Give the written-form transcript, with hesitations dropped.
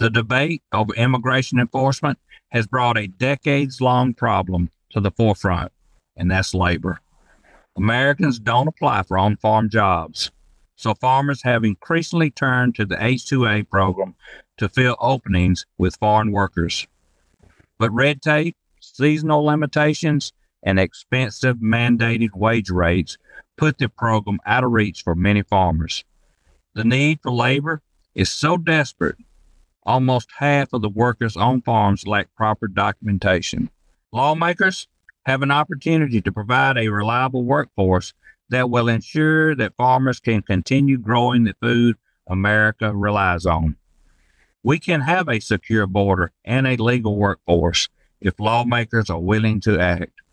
The debate over immigration enforcement has brought a decades-long problem to the forefront, and that's labor. Americans don't apply for on-farm jobs, so farmers have increasingly turned to the H-2A program to fill openings with foreign workers. But red tape, seasonal limitations, and expensive mandated wage rates put the program out of reach for many farmers. The need for labor is so desperate, almost half of the workers on farms lack proper documentation. Lawmakers have an opportunity to provide a reliable workforce that will ensure that farmers can continue growing the food America relies on. We can have a secure border and a legal workforce if lawmakers are willing to act.